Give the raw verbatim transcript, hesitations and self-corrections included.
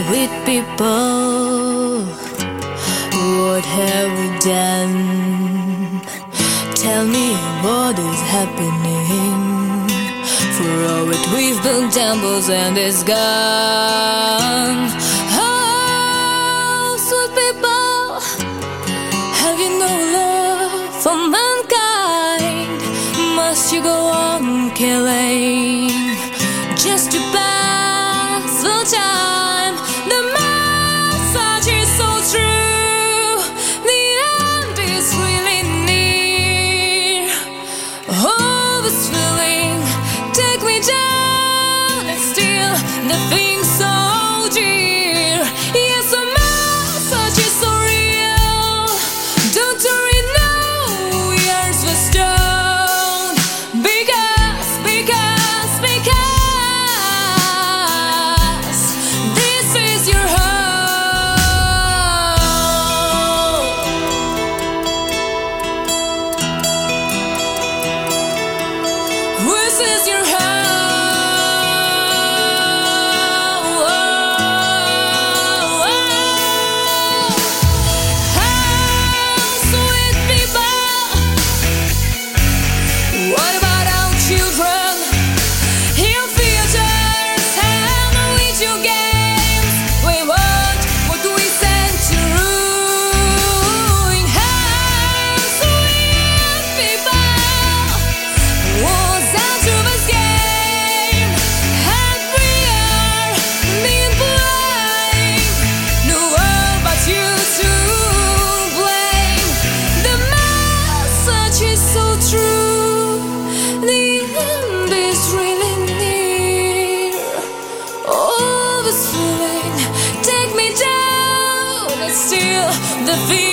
sweet people, what have we done? Tell me what is happening. For all it we've been tumbles and it's gone. Oh, sweet people, have you no love for mankind? Must you go on killing just to pass the time? The message is so true, the end is really near. Oh, this feeling, take me down and still the thing so dear. Yes, the message is so real. Don't worry, no years were stone. Because, because, because this is your home. This is your home. Sweet people, what about our children? Here theaters and video games, we watch what we send to ruin. Sweet people, was that to this game? And we are being playing. No one but you to blame. The message is so true. The end is really near. Oh, this feeling, take me down and still the feeling.